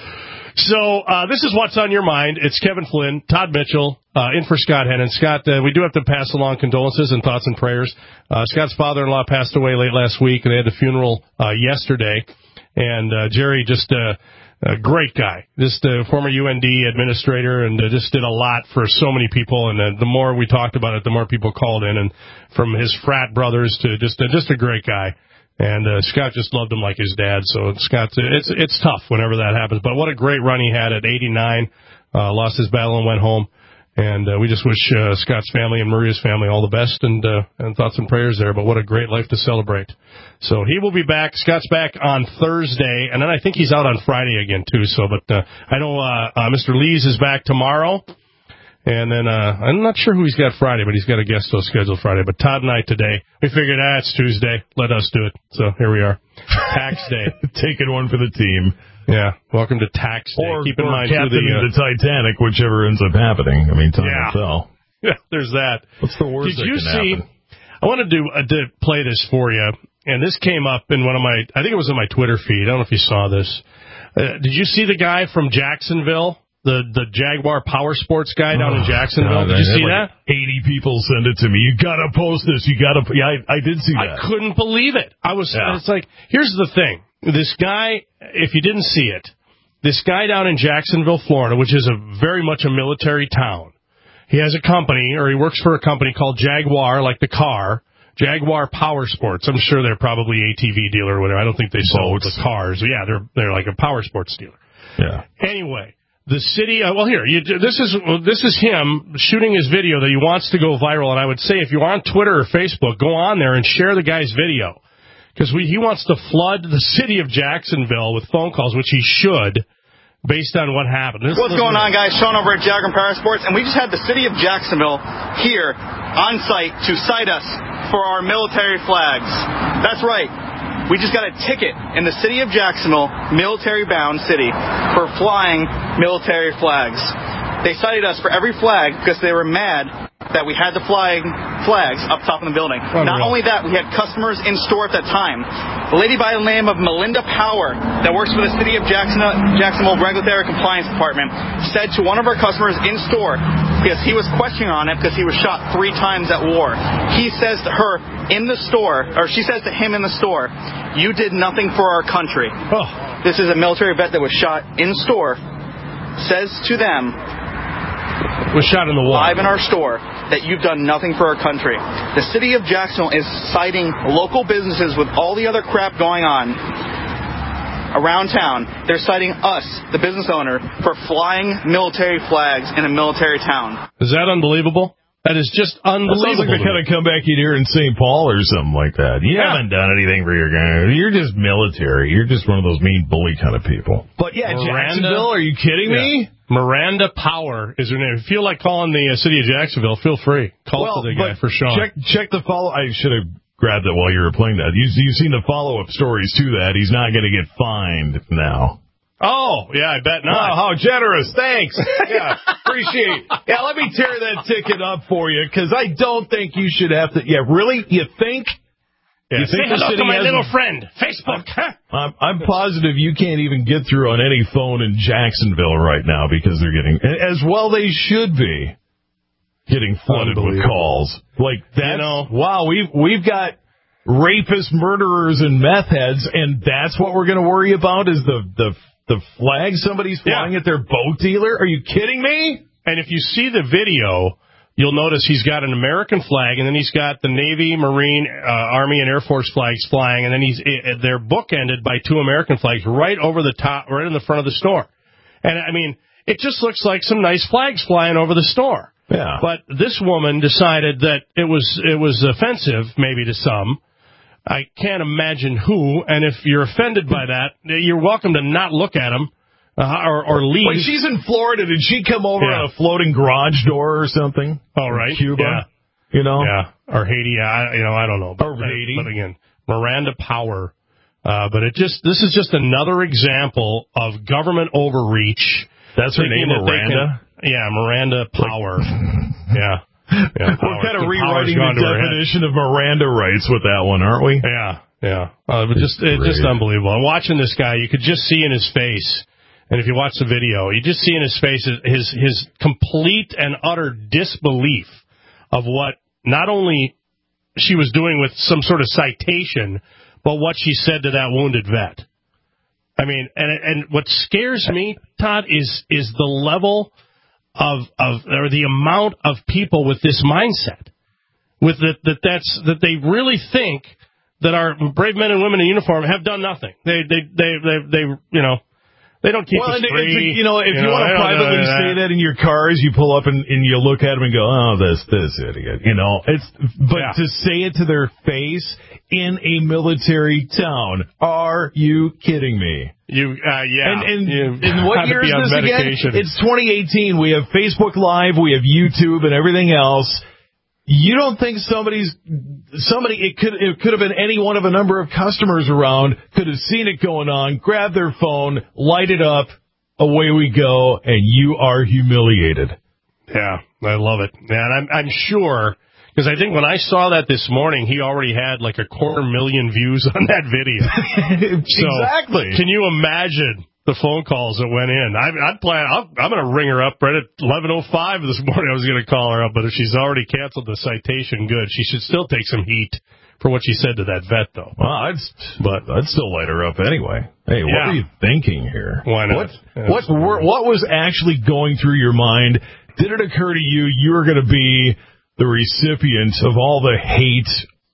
So uh, this is What's on Your Mind. It's Kevin Flynn, Todd Mitchell, uh, in for Scott Hennon. Scott, uh, we do have to pass along condolences and thoughts and prayers. Uh, Scott's father-in-law passed away late last week, and they had the funeral uh, yesterday. And uh, Jerry, just uh, a great guy, just a former U N D administrator, and uh, just did a lot for so many people. And uh, the more we talked about it, the more people called in, and from his frat brothers to just uh, just a great guy. And uh, Scott just loved him like his dad. So Scott, it's it's tough whenever that happens. But what a great run he had at eighty-nine. Uh, lost his battle and went home. And uh, we just wish uh, Scott's family and Maria's family all the best, and uh, and thoughts and prayers there. But what a great life to celebrate. So he will be back. Scott's back on Thursday, and then I think he's out on Friday again too. So, but uh, I know uh, uh, Mister Lees is back tomorrow. And then, uh, I'm not sure who he's got Friday, but he's got a guest host scheduled Friday. But Todd and I today, we figured, ah, it's Tuesday. Let us do it. So here we are. Tax Day. Taking one for the team. Yeah. Welcome to Tax Day. Or, Keep in or mind, Captain the, uh, the Titanic, whichever ends up happening. I mean, time yeah. will tell. Yeah, there's that. What's the worst Did that you can see, happen? I want to do, uh, to play this for you. And this came up in one of my, I think it was in my Twitter feed. I don't know if you saw this. Uh, did you see the guy from Jacksonville? The the Jaguar Power Sports guy down oh, in Jacksonville. God, did you see like that? eighty people send it to me. You gotta post this. You gotta. Yeah, I, I did see that. I couldn't believe it. I was. Yeah. It's like, here's the thing. This guy, if you didn't see it, this guy down in Jacksonville, Florida, which is a very much a military town. He has a company, or he works for a company called Jaguar, like the car. Jaguar Power Sports. I'm sure they're probably A T V dealer or whatever. I don't think they sell Boats. the cars. Yeah, they're they're like a power sports dealer. Yeah. Anyway. The city, uh, well, here, you, this is this is him shooting his video that he wants to go viral. And I would say if you're on Twitter or Facebook, go on there and share the guy's video. Because he wants to flood the city of Jacksonville with phone calls, which he should, based on what happened. This, What's going on, guys? Sean over at Jaguar Power Sports. And we just had the city of Jacksonville here on site to cite us for our military flags. That's right. We just got a ticket in the city of Jacksonville, military-bound city, for flying military flags. They cited us for every flag because they were mad that we had the flying flags up top in the building. Oh, Not no. only that, we had customers in store at that time. A lady by the name of Melinda Power that works for the city of Jacksonville, Jacksonville Regulatory Compliance Department said to one of our customers in store, because he was questioning on it because he was shot three times at war. He says to her in the store, or she says to him in the store, "You did nothing for our country." Oh. This is a military vet that was shot in store, says to them, was shot in the wall. live in our store, that you've done nothing for our country. The city of Jacksonville is citing local businesses with all the other crap going on around town. They're citing us, the business owner, for flying military flags in a military town. Is that unbelievable? That is just That unbelievable. sounds like the kind of comeback you'd hear in Saint Paul or something like that. You Yeah. haven't done anything for your guy. You're just military. You're just one of those mean bully kind of people. But yeah, Miranda- Jacksonville, are you kidding me? Yeah. Miranda Power is her name. If you feel like calling the uh, city of Jacksonville, feel free. Call well, to the guy but for Sean. Check, check the follow. I should have grabbed it while you were playing that. You, you've seen the follow-up stories to that. He's not going to get fined now. Oh, yeah, I bet Wow, not. how generous. Thanks. Yeah, appreciate it. Yeah, let me tear that ticket up for you, because I don't think you should have to. Yeah, really? You think? Yeah, you say think the hello to city my has- little friend, Facebook. I'm, I'm positive you can't even get through on any phone in Jacksonville right now because they're getting, as well they should be, getting flooded with calls. Like, that's, You know- wow, we've, we've got rapists, murderers, and meth heads, and that's what we're going to worry about is the, the, the flag somebody's flying Yeah. at their boat dealer? Are you kidding me? And if you see the video, you'll notice he's got an American flag, and then he's got the Navy, Marine, uh, Army, and Air Force flags flying, and then he's uh, they're bookended by two American flags right over the top, right in the front of the store. And I mean, it just looks like some nice flags flying over the store. Yeah. But this woman decided that it was it was offensive, maybe to some. I can't imagine who. And if you're offended by that, you're welcome to not look at them. Uh, or, or leave. Wait, she's in Florida. Did she come over Yeah. on a floating garage door or something? All right. Cuba? Yeah. You know? Yeah. Or Haiti. I, you know, I don't know. But, Or Haiti. But again, Miranda Power. Uh, but it just, this is just another example of government overreach. That's her Thinking name, that they Miranda? can- yeah, Miranda Power. yeah. Yeah, We're kind of Power's rewriting gone the to her head. definition of Miranda rights with that one, aren't we? Yeah, yeah. Uh, but just, it's just great. unbelievable. I'm watching this guy. You could just see in his face And if you watch the video, you just see in his face his his complete and utter disbelief of what not only she was doing with some sort of citation, but what she said to that wounded vet. I mean, and and what scares me, Todd, is is the level of of or the amount of people with this mindset, with that that that's that they really think that our brave men and women in uniform have done nothing. They they they they, they you know. They don't keep well, us and free. It's a, you know, if you, you know, want to privately that. say that in your cars, you pull up and, and you look at them and go, oh, this, this idiot. You know, it's, but yeah. to say it to their face in a military town, are you kidding me? You, uh, yeah. And, and, you and what year is this medication. again? It's twenty eighteen. We have Facebook Live, we have YouTube and everything else. You don't think somebody's somebody? It could it could have been any one of a number of customers around could have seen it going on, grabbed their phone, light it up, away we go, and you are humiliated. Yeah, I love it, and I'm I'm sure because I think when I saw that this morning, he already had like a quarter million views on that video. So, exactly. Can you imagine the phone calls that went in? I, I'd plan. I'll, I'm going to ring her up right at eleven oh five this morning. I was going to call her up, but if she's already canceled the citation, good. She should still take some heat for what she said to that vet, though. Well, I'd, but I'd still light her up anyway. Hey, what yeah. are you thinking here? Why not? What, what, were, what was actually going through your mind? Did it occur to you you were going to be the recipient of all the hate?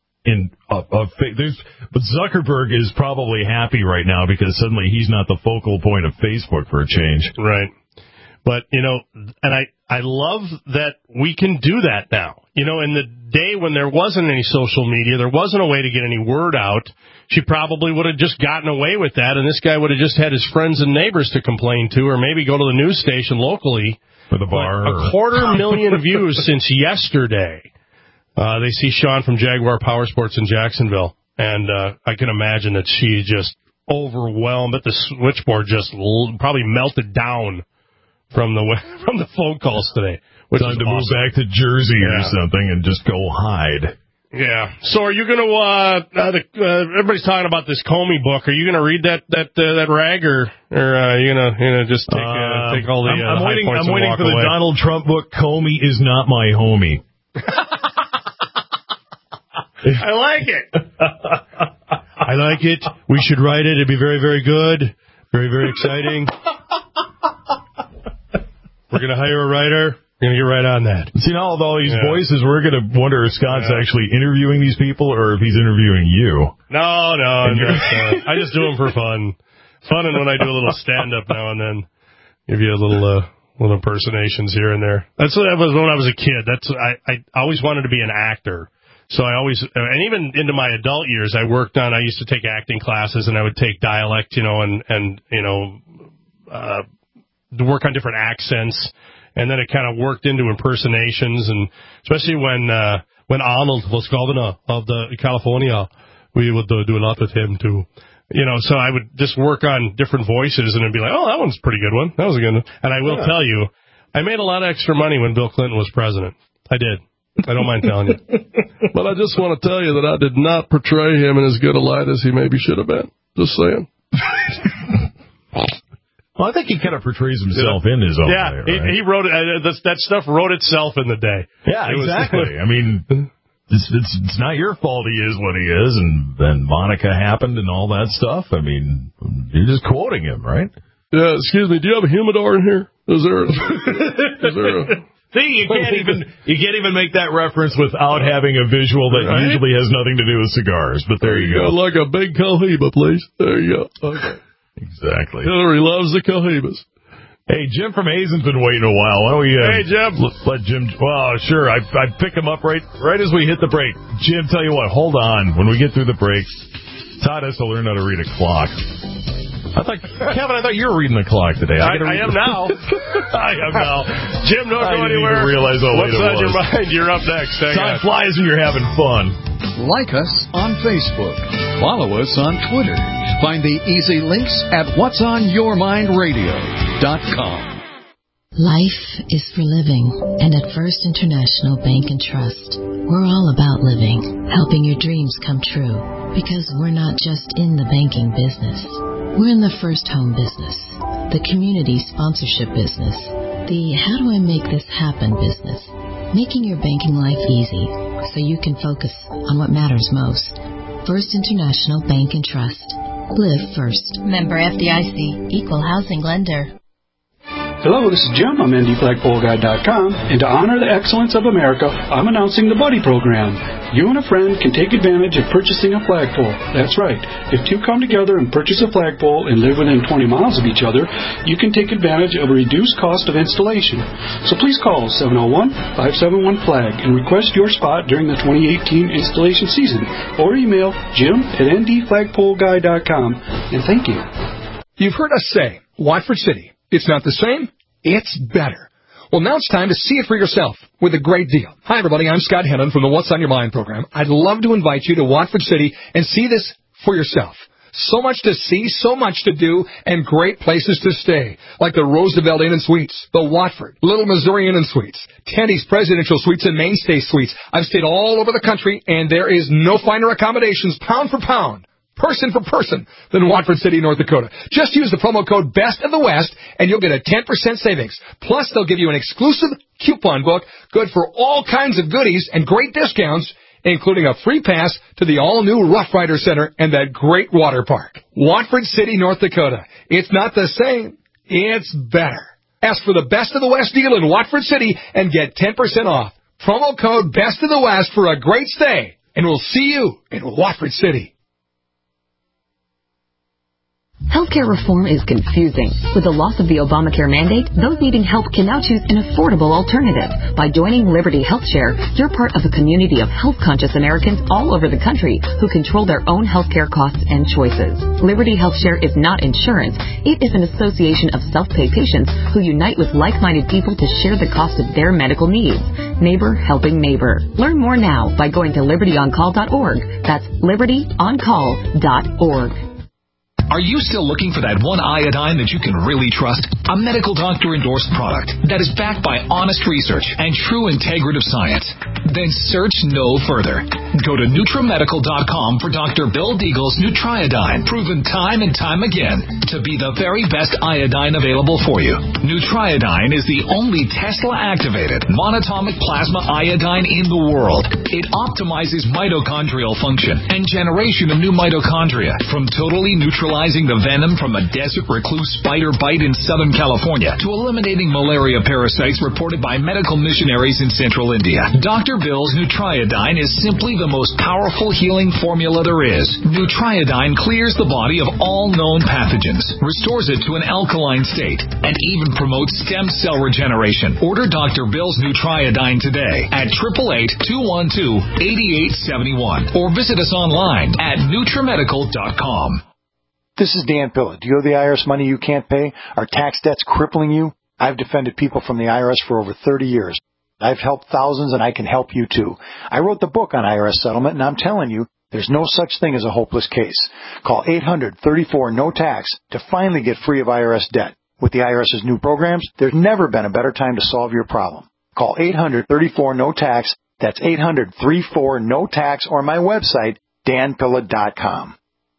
In uh, uh, there's, but Zuckerberg is probably happy right now because suddenly he's not the focal point of Facebook for a change. Right. But, you know, and I, I love that we can do that now. You know, in the day when there wasn't any social media, there wasn't a way to get any word out, she probably would have just gotten away with that, and this guy would have just had his friends and neighbors to complain to, or maybe go to the news station locally. Or the bar. But a quarter million views since yesterday. Uh, they see Sean from Jaguar Power Sports in Jacksonville, and uh, I can imagine that she just overwhelmed, but the switchboard just l- probably melted down from the from the phone calls today. Which Time to awesome. move back to Jersey yeah. or something and just go hide. Yeah. So are you going to? Uh, uh, the, uh, everybody's talking about this Comey book. Are you going to read that that uh, that rag, or or uh, you know you know just take uh, uh, take all the? I'm, uh, I'm high waiting. points I'm and waiting walk for away. the Donald Trump book. Comey is not my homie. I like it. I like it. We should write it. It'd be very, very good. Very, very exciting. We're going to hire a writer. We're going to get right on that. See, now with all these yeah. voices, we're going to wonder if Scott's yeah. actually interviewing these people or if he's interviewing you. No, no. Just, uh, I just do them for fun. Fun and when I do a little stand-up now and then. Give you a little... Uh, little impersonations here and there. That's what that was when I was a kid. That's I, I always wanted to be an actor. So I always, and even into my adult years, I worked on, I used to take acting classes and I would take dialect, you know, and, and, you know, uh, work on different accents. And then it kind of worked into impersonations. And especially when, uh, when Arnold was governor of the California, we would uh, do a lot with him too. You know, so I would just work on different voices and it'd be like, oh, that one's a pretty good one. That was a good one. And I will yeah. tell you, I made a lot of extra money when Bill Clinton was president. I did. I don't mind telling you. But I just want to tell you that I did not portray him in as good a light as he maybe should have been. Just saying. Well, I think he kind of portrays himself yeah. in his own yeah, way, right? he, he wrote it. Uh, that, that stuff wrote itself in the day. Yeah, it exactly. Was, I mean... It's, it's it's not your fault he is what he is, and then Monica happened and all that stuff. I mean, you're just quoting him, right? Yeah, excuse me, do you have a humidor in here? Is there a... is there a See, you can't even you can't even make that reference without having a visual that right? usually has nothing to do with cigars, but there, there you go. go. Like a big Cohiba, please. There you go. Okay. Exactly. Hillary loves the Cohibas. Hey, Jim from Hazen's been waiting a while. Why don't we, uh, hey, Jim. Let, let Jim, well, sure, I, I'd pick him up right, right as we hit the break. Jim, tell you what, hold on. When we get through the break, Todd has to learn how to read a clock. I thought, Kevin, I thought you were reading the clock today. I, I, I am now. I am now. Jim, don't I go didn't anywhere. Even realize how What's late on it was. your mind? You're up next. Hang Time on. flies when you're having fun. Like us on Facebook. Follow us on Twitter. Find the easy links at whats on your mind radio dot com. Life is for living, and at First International Bank and Trust, we're all about living, helping your dreams come true, because we're not just in the banking business. We're in the first home business, the community sponsorship business, the how do I make this happen business, making your banking life easy so you can focus on what matters most. First International Bank and Trust. Live first. Member F D I C. Equal housing lender. Hello, this is Jim. I'm N D Flagpole Guy dot com, and to honor the excellence of America, I'm announcing the Buddy Program. You and a friend can take advantage of purchasing a flagpole. That's right. If two come together and purchase a flagpole and live within twenty miles of each other, you can take advantage of a reduced cost of installation. So please call seven oh one, five seven one, FLAG and request your spot during the twenty eighteen installation season, or email jim at N D Flagpole Guy dot com, and thank you. You've heard us say, Watford City, it's not the same, it's better. Well, now it's time to see it for yourself with a great deal. Hi, everybody. I'm Scott Hennon from the What's on Your Mind program. I'd love to invite you to Watford City and see this for yourself. So much to see, so much to do, and great places to stay, like the Roosevelt Inn and Suites, the Watford, Little Missouri Inn and Suites, Tandy's Presidential Suites, and Mainstay Suites. I've stayed all over the country, and there is no finer accommodations, pound for pound, person for person, than Watford City, North Dakota. Just use the promo code BEST of the West, and you'll get a ten percent savings. Plus, they'll give you an exclusive coupon book, good for all kinds of goodies and great discounts, including a free pass to the all-new Rough Rider Center and that great water park. Watford City, North Dakota. It's not the same, it's better. Ask for the Best of the West deal in Watford City and get ten percent off. Promo code BEST of the West for a great stay, and we'll see you in Watford City. Healthcare reform is confusing. With the loss of the Obamacare mandate, those needing help can now choose an affordable alternative. By joining Liberty HealthShare, you're part of a community of health-conscious Americans all over the country who control their own healthcare costs and choices. Liberty HealthShare is not insurance. It is an association of self-pay patients who unite with like-minded people to share the cost of their medical needs. Neighbor helping neighbor. Learn more now by going to liberty on call dot org. That's liberty on call dot org. Are you still looking for that one iodine that you can really trust? A medical doctor-endorsed product that is backed by honest research and true integrative science? Then search no further. Go to Nutramedical dot com for Doctor Bill Deagle's Nutriodine, proven time and time again to be the very best iodine available for you. Nutriodine is the only Tesla-activated monatomic plasma iodine in the world. It optimizes mitochondrial function and generation of new mitochondria from totally neutralizing the venom from a desert recluse spider bite in Southern California to eliminating malaria parasites reported by medical missionaries in central India. Doctor Bill's Nutriodine is simply the most powerful healing formula there is. Nutriodine clears the body of all known pathogens, restores it to an alkaline state, and even promotes stem cell regeneration. Order Doctor Bill's Nutriodine today at eight eight eight, two one two, eight eight seven one or visit us online at Nutramedical dot com. This is Dan Pilla. Do you owe the I R S money you can't pay? Are tax debts crippling you? I've defended people from the I R S for over thirty years. I've helped thousands, and I can help you too. I wrote the book on I R S settlement, and I'm telling you, there's no such thing as a hopeless case. Call eight hundred, thirty-four, no tax to finally get free of I R S debt. With the IRS's new programs, there's never been a better time to solve your problem. Call eight hundred, thirty-four, no tax. That's eight hundred, thirty-four, no tax, or my website, dan pilla dot com.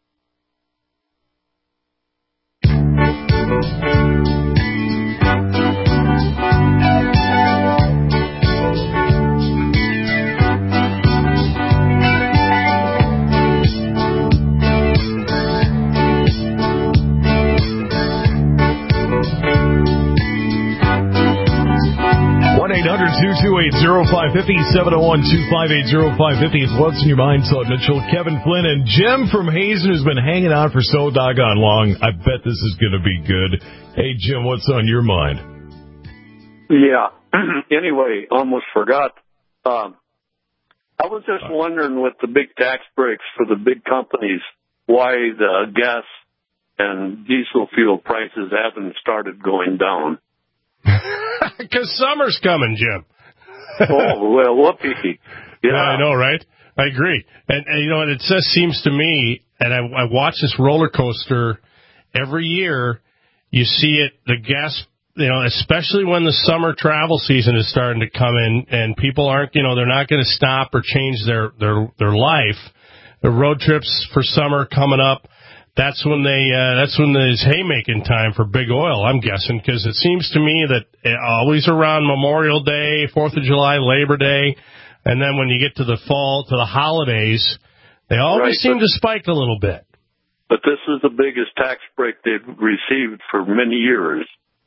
one eight hundred, two two eight, oh five five oh, seven oh one, two five eight, oh five five oh. It's What's in Your Mind, Todd Mitchell, Kevin Flynn, and Jim from Hazen, who's been hanging out for so doggone long. I bet this is going to be good. Hey, Jim, what's on your mind? Yeah. Anyway, almost forgot. Um, I was just wondering with the big tax breaks for the big companies, why the gas and diesel fuel prices haven't started going down. Because summer's coming, Jim. Oh, well, whoopee. Yeah. yeah, I know, right? I agree. And, and you know, it just seems to me, and I, I watch this roller coaster every year, you see it, the gas, you know, especially when the summer travel season is starting to come in and people aren't, you know, they're not going to stop or change their, their, their life. The road trips for summer coming up, that's when they uh, that's when there's haymaking time for big oil, I'm guessing, because it seems to me that always around Memorial Day, Fourth of July, Labor Day, and then when you get to the fall, to the holidays, they always Right, seem but- to spike a little bit. But this is the biggest tax break they've received for many years.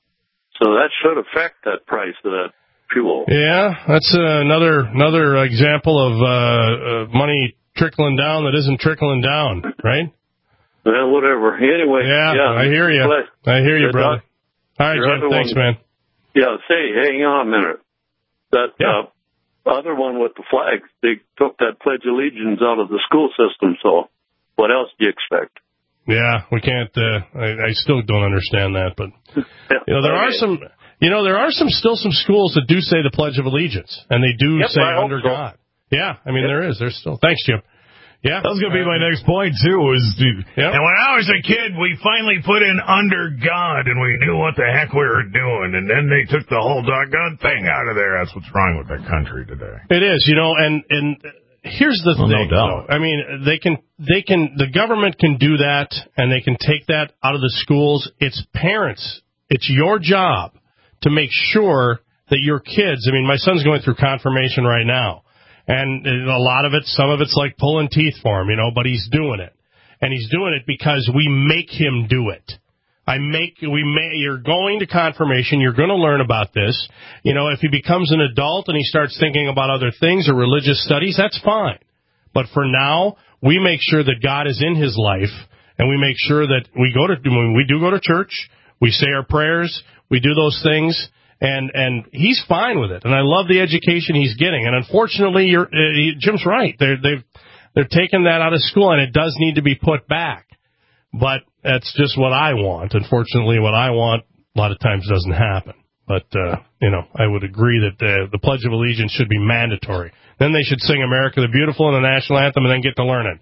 So that should affect that price of that fuel. Yeah, that's uh, another another example of uh, uh, money trickling down that isn't trickling down, right? Well, whatever. Anyway. Yeah, yeah I hear you. But- I hear you, but, brother. uh, All right, your Jim. other Thanks, one- man. Yeah, say, hang on a minute. That uh, other one with the flag, they took that Pledge of Allegiance out of the school system, so what else do you expect? Yeah, we can't. Uh, I, I still don't understand that, but you know there are Okay. some. You know there are some still some schools that do say the Pledge of Allegiance, and they do Yep, say I hope under so. God. Yeah, I mean there is. There's still. Thanks, Jim. Yeah, That was going to be my next point, too, was, Yep. and when I was a kid, we finally put in under God, and we knew what the heck we were doing, and then they took the whole doggone thing out of there. That's what's wrong with the country today. It is, you know, and and here's the Well, no thing. doubt. though. I mean, they can they can the government can do that, and they can take that out of the schools. It's parents. It's your job to make sure that your kids. I mean, my son's going through confirmation right now, and a lot of it, some of it's like pulling teeth for him, you know, but he's doing it, and he's doing it because we make him do it. I make, we may, you're going to confirmation, you're going to learn about this. You know, if he becomes an adult and he starts thinking about other things or religious studies, that's fine. But for now, we make sure that God is in his life, and we make sure that we go to, when we do go to church, we say our prayers, we do those things, and, and he's fine with it. And I love the education he's getting. And unfortunately, you're, uh, Jim's right. They're, they've, they're taking that out of school, and it does need to be put back. But that's just what I want. Unfortunately, what I want a lot of times doesn't happen. But, uh, you know, I would agree that uh, the Pledge of Allegiance should be mandatory. Then they should sing America the Beautiful and the national anthem and then get to learning.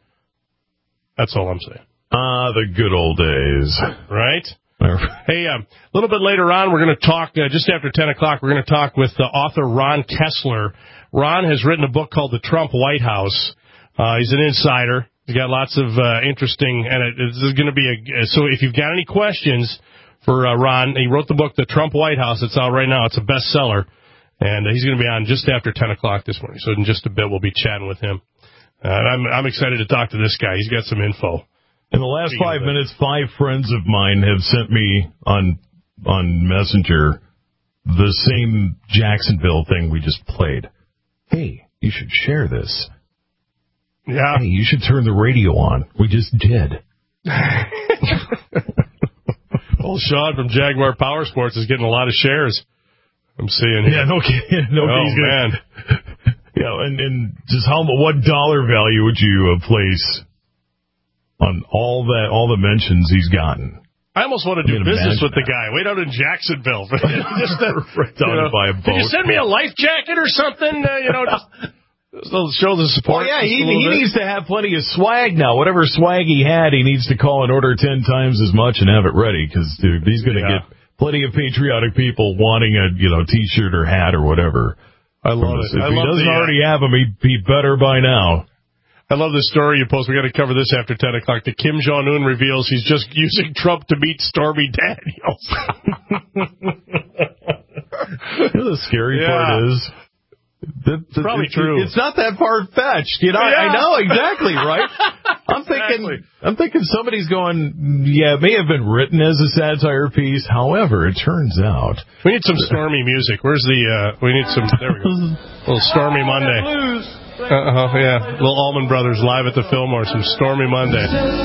That's all I'm saying. Ah, the good old days. Right? Hey, um, a little bit later on, we're going to talk, uh, just after ten o'clock, we're going to talk with the author Ron Kessler. Ron has written a book called The Trump White House. Uh, he's an insider. He's got lots of uh, interesting, and it, this is going to be a, so if you've got any questions for uh, Ron, he wrote the book, The Trump White House. It's out right now. It's a bestseller, and uh, he's going to be on just after ten o'clock this morning. So in just a bit, we'll be chatting with him. Uh, and I'm, I'm excited to talk to this guy. He's got some info. In the last five minutes, five friends of mine have sent me on on Messenger the same Jacksonville thing we just played. Hey, you should share this. Yeah. Hey, you should turn the radio on. We just did. Old Sean from Jaguar Power Sports is getting a lot of shares. I'm seeing here. Yeah, no kidding. No oh, kidding. man. Yeah, and, and just how what dollar value would you uh, place on all that all the mentions he's gotten? I almost want to do I mean, business with imagine the guy. Way down in Jacksonville. Just to, right down you know, to buy a Could you boat. send me a life jacket or something? Uh, you know, just, just show the support. Well, yeah, just he, a little he bit. needs to have plenty of swag now. Whatever swag he had, he needs to call and order ten times as much and have it ready, because dude, he's going to Yeah. get plenty of patriotic people wanting a you know T-shirt or hat or whatever. I love If it. I he love doesn't the, uh, already have them, he he better by now. I love the story you post. We got to cover this after ten o'clock. The Kim Jong Un reveals he's just using Trump to beat Stormy Daniels. You know, the scary Yeah. part is that, that Probably it, true. It's not that far fetched. You know, I, I Yeah. know exactly, right? I'm thinking, Exactly. I'm thinking somebody's going, yeah, it may have been written as a satire piece. However, it turns out We need some stormy music. Where's the? uh We need some. There we go. A little Stormy Monday. Uh-huh, yeah. Little Allman Brothers live at the Fillmore. Some Stormy Monday.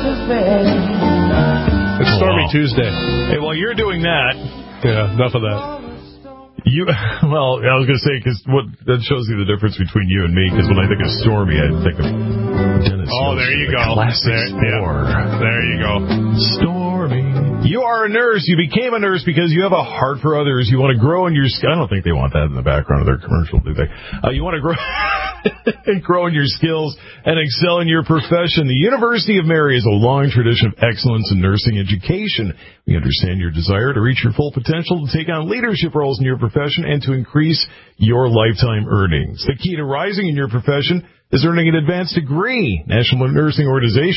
It's Stormy wow. Tuesday. Hey, while you're doing that, Yeah, enough of that. you, well, I was going to say, because what, that shows you the difference between you and me, because when I think of Stormy, I think of Dennis. Oh, there you the go. Classic There, score. yeah. There you go. Stormy. You are a nurse. You became a nurse because you have a heart for others. You want to grow in your... I don't think they want that in the background of their commercial, do they? Uh, you want to grow... grow in your skills and excel in your profession. The University of Mary has a long tradition of excellence in nursing education. We understand your desire to reach your full potential, to take on leadership roles in your profession, and to increase your lifetime earnings. The key to rising in your profession is earning an advanced degree. National nursing organizations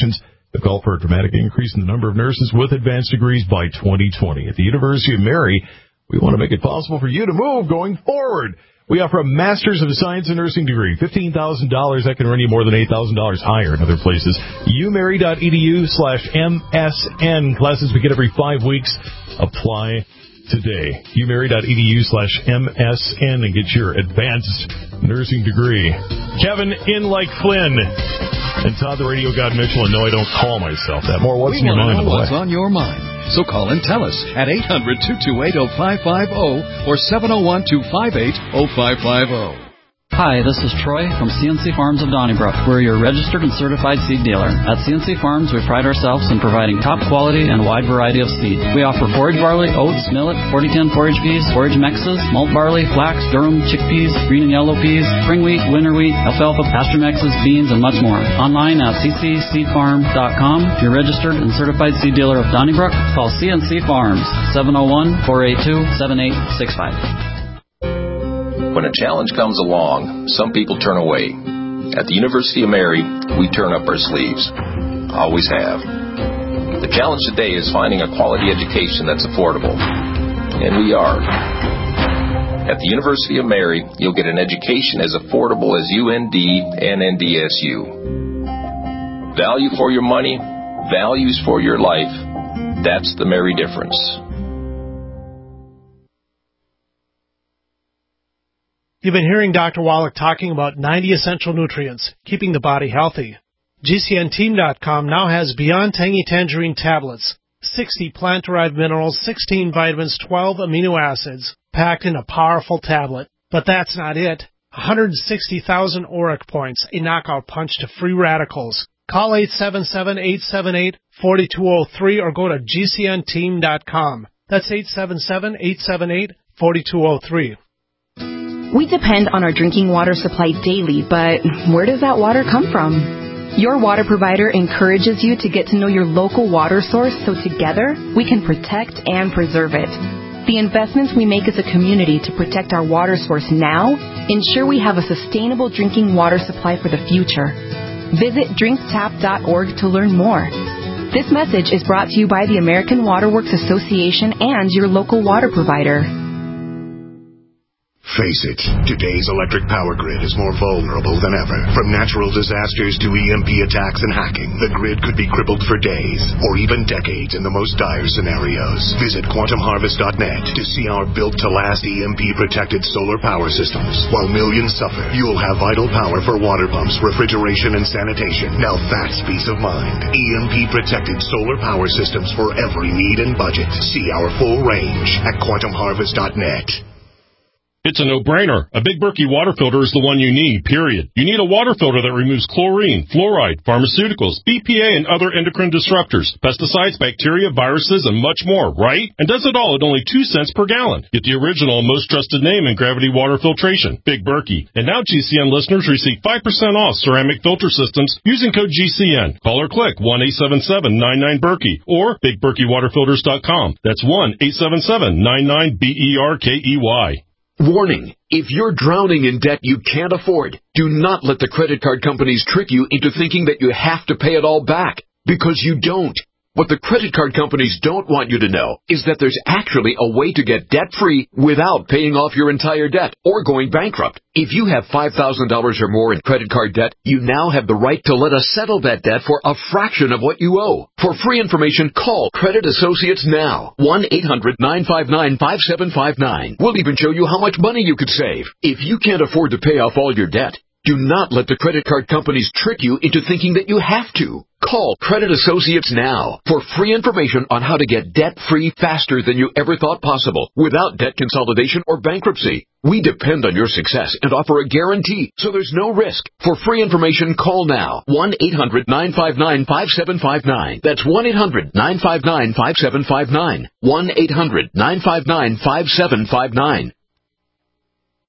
They call for a dramatic increase in the number of nurses with advanced degrees by twenty twenty. At the University of Mary, we want to make it possible for you to move going forward. We offer a Master's of Science in Nursing degree, fifteen thousand dollars. That can run you more than eight thousand dollars higher in other places. umary.edu slash MSN. Classes begin every five weeks. Apply today. umary.edu slash MSN and get your advanced nursing degree. Kevin in like Flynn. And Todd, the radio god Mitchell, and no, I don't call myself that. More what's we in your mind? Know what's on your mind. So call and tell us at eight hundred, two two eight, oh five five oh or seven oh one, two five eight, oh five five oh. Hi, this is Troy from C N C Farms of Donnybrook. We're your registered and certified seed dealer. At C N C Farms, we pride ourselves in providing top quality and wide variety of seed. We offer forage barley, oats, millet, forty ten forage peas, forage mexes, malt barley, flax, durum, chickpeas, green and yellow peas, spring wheat, winter wheat, alfalfa, pasture mexes, beans, and much more. Online at c c seed farm dot com. Your registered and certified seed dealer of Donnybrook. Call C N C Farms, seven oh one, four eight two, seven eight six five. When a challenge comes along, some people turn away. At the University of Mary, we turn up our sleeves. Always have. The challenge today is finding a quality education that's affordable. And we are. At the University of Mary, you'll get an education as affordable as U N D and N D S U. Value for your money, values for your life. That's the Mary difference. You've been hearing Doctor Wallach talking about ninety essential nutrients, keeping the body healthy. G C N team dot com now has Beyond Tangy Tangerine tablets, sixty plant-derived minerals, sixteen vitamins, twelve amino acids, packed in a powerful tablet. But that's not it. one hundred sixty thousand auric points, a knockout punch to free radicals. Call eight seven seven, eight seven eight, four two zero three or go to G C N team dot com. That's eight seven seven, eight seven eight, four two zero three. We depend on our drinking water supply daily, but where does that water come from? Your water provider encourages you to get to know your local water source so together we can protect and preserve it. The investments we make as a community to protect our water source now ensure we have a sustainable drinking water supply for the future. Visit drink tap dot org to learn more. This message is brought to you by the American Water Works Association and your local water provider. Face it, today's electric power grid is more vulnerable than ever. From natural disasters to E M P attacks and hacking, the grid could be crippled for days or even decades in the most dire scenarios. Visit quantum harvest dot net to see our built-to-last E M P-protected solar power systems. While millions suffer, you'll have vital power for water pumps, refrigeration, and sanitation. Now that's peace of mind. E M P-protected solar power systems for every need and budget. See our full range at quantum harvest dot net. It's a no-brainer. A Big Berkey water filter is the one you need, period. You need a water filter that removes chlorine, fluoride, pharmaceuticals, B P A, and other endocrine disruptors, pesticides, bacteria, viruses, and much more, right? And does it all at only two cents per gallon. Get the original and most trusted name in gravity water filtration, Big Berkey. And now G C N listeners receive five percent off ceramic filter systems using code G C N. Call or click one eight seven seven, nine nine, Berkey or big berkey water filters dot com. That's one eight seven seven, nine nine, B E R K E Y. Warning, if you're drowning in debt you can't afford, do not let the credit card companies trick you into thinking that you have to pay it all back, because you don't. What the credit card companies don't want you to know is that there's actually a way to get debt-free without paying off your entire debt or going bankrupt. If you have five thousand dollars or more in credit card debt, you now have the right to let us settle that debt for a fraction of what you owe. For free information, call Credit Associates now. one eight hundred, nine five nine, five seven five nine. We'll even show you how much money you could save. If you can't afford to pay off all your debt, do not let the credit card companies trick you into thinking that you have to. Call Credit Associates now for free information on how to get debt-free faster than you ever thought possible without debt consolidation or bankruptcy. We depend on your success and offer a guarantee, so there's no risk. For free information, call now. one eight hundred, nine five nine, five seven five nine. That's one eight hundred, nine five nine, five seven five nine. one eight hundred, nine five nine, five seven five nine.